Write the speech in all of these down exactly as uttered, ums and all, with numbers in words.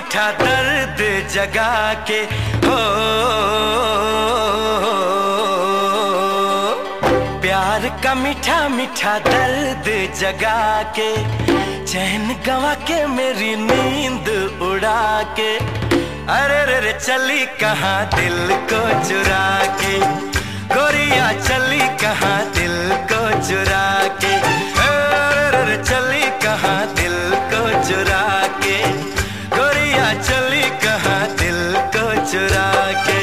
मीठा दर्द जगा के हो, प्यार का मीठा मीठा दर्द जगा के, चैन गवा के मेरी नींद उड़ा के, अरे रे रे चली कहाँ दिल को चुरा के, गोरिया चली कहाँ दिल को चुरा के, अरे रे चली कहाँ दिल को चुरा के, गोरिया चली कहाँ दिल को चुरा के।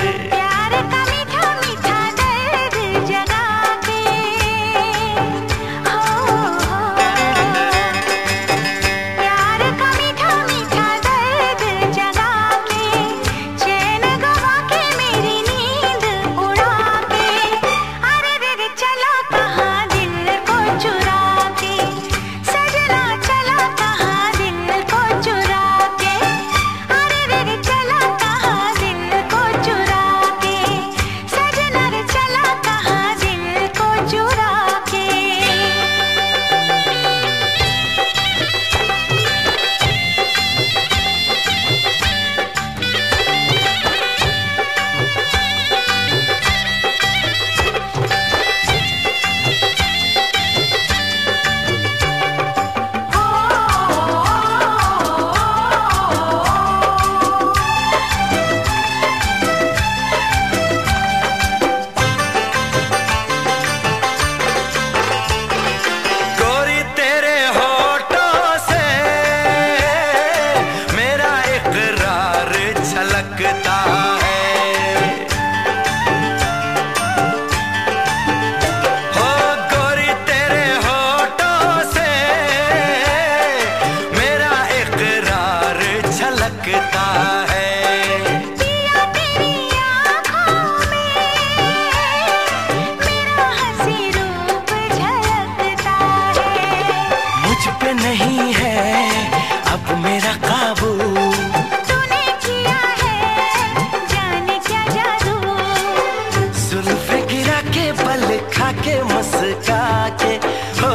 नहीं है अब मेरा काबू, तूने किया है जाने क्या जादू, जुल्फे गिरा के बल खा के मुस्का के हो,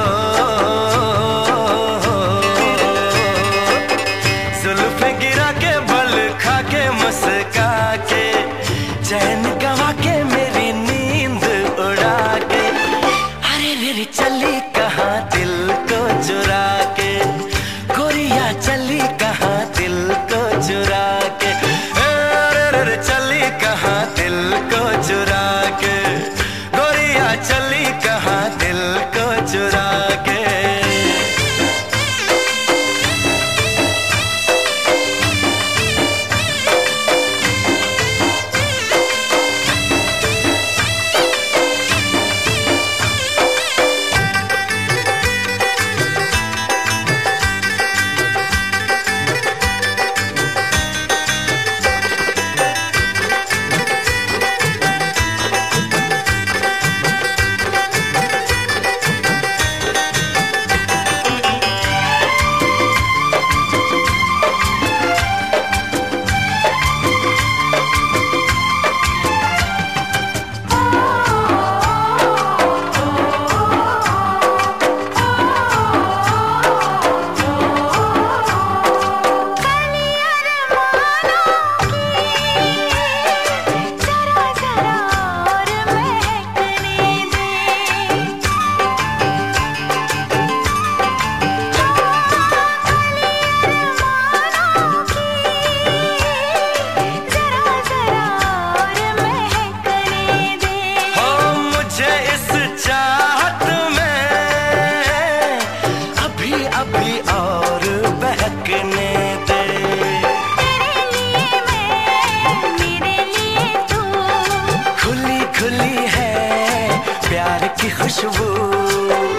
जुल्फे गिरा के बल खा के मुस्का के, चैन गवा के मेरी नींद उड़ा के, अरे रे चली कहाँ दिल को चुरा के, गोरिया चली कहाँ दिल को चुरा के, अरे रे चली कहाँ दिल को चुरा के, गोरिया चली कहाँ दिल को चुरा के। खुली है प्यार की खुशबू।